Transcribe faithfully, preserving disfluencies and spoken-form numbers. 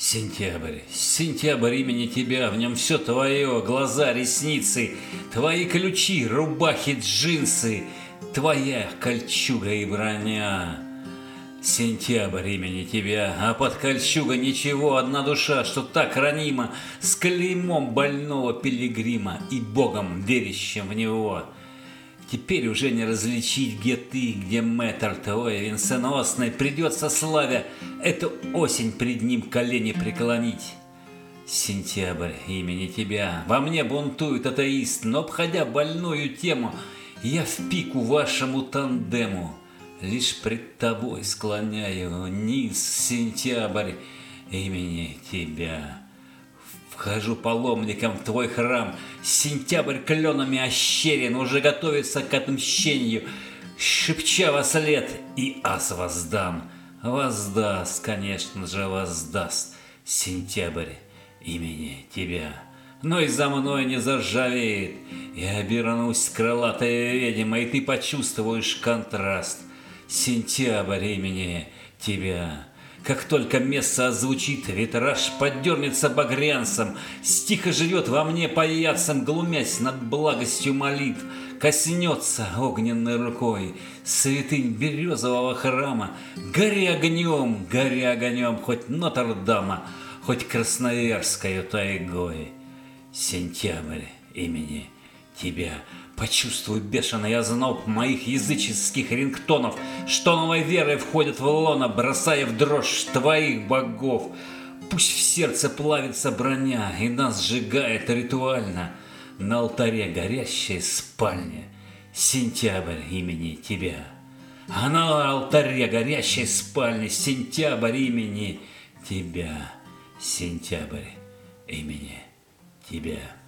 Сентябрь, сентябрь имени тебя, в нем все твое, глаза, ресницы, твои ключи, рубахи, джинсы, твоя кольчуга и броня. Сентябрь имени тебя, а под кольчугой ничего, одна душа, что так ранима, с клеймом больного пилигрима и Богом, верящим в него. Теперь уже не различить, где ты, где мэтр твой венценосный, придется, славя, эту осень пред ним колени преклонить. Сентябрь имени тебя, во мне бунтует атеист, но, обходя больную тему, я в пику вашему тандему лишь пред тобой склоняю низ, сентябрь имени тебя. Вхожу паломником в твой храм, сентябрь кленами ощерен, уже готовится к отмщению, шепча во след, и ас воздам. Воздаст, конечно же, воздаст сентябрь имени тебя. Но и за мной не заржавеет, я обернусь крылатой ведьмой, и ты почувствуешь контраст. Сентябрь имени тебя. Как только место озвучит, витраж подернется багрянцем, стих живет во мне паяцем, глумясь над благостью молитв, коснется огненной рукой святынь березового храма. Гори огнем, гори огнем, хоть Нотр-Дама, хоть Красноярскою тайгой. Сентябрь имени тебя. Почувствуй бешеный озноб моих языческих рингтонов, что новой верой входят в лоно, бросая в дрожь твоих богов. Пусть в сердце плавится броня и нас сжигает ритуально на алтаре горящей спальни. Сентябрь имени тебя. А на алтаре горящей спальни сентябрь имени тебя. Сентябрь имени тебя.